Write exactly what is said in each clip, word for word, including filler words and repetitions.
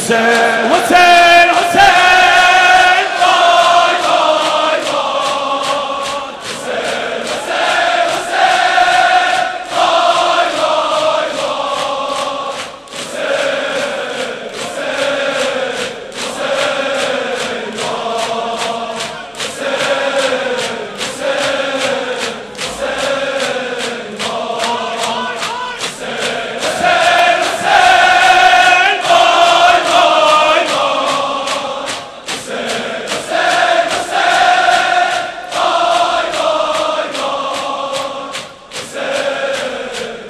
حسین حسین حسین وای وای وای حسین حسین حسین وای وای وای حسین حسین حسین وای حسین حسین حسین وای حسین حسین حسین وای وای وای حسین حسین حسین وای وای وای حسین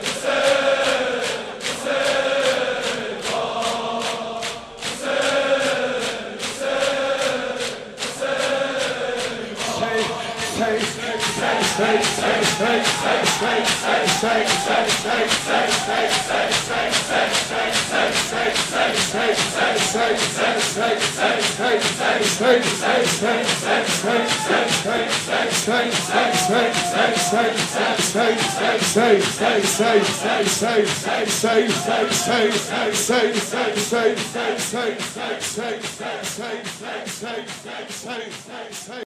say